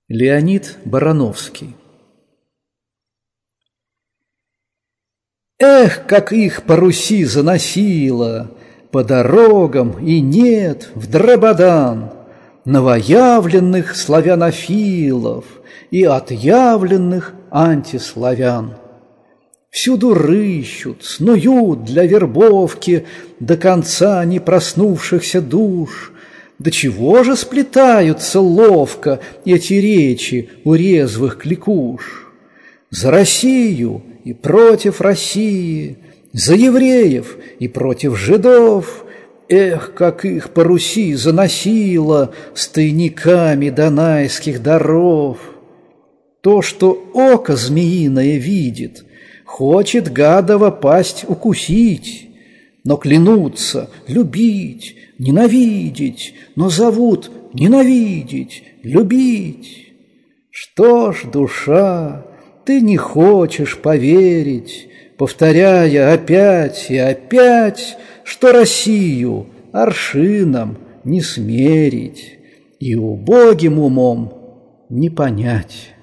Леонид Барановский. Эх, как их по Руси заносило, по дорогам и нет в Драбадан новоявленных славянофилов и отъявленных антиславян. Всюду рыщут, снуют для вербовки до конца не проснувшихся душ. До чего же сплетаются ловко эти речи у резвых кликуш? За Россию и против России, за евреев и против жидов. Эх, как их по Руси заносило с тайниками донайских даров. То, что око змеиное видит, хочет гадова пасть укусить, но клянутся любить, ненавидеть, но зовут ненавидеть, любить. Что ж, душа, ты не хочешь поверить, повторяя опять и опять, что Россию аршином не смерить и убогим умом не понять.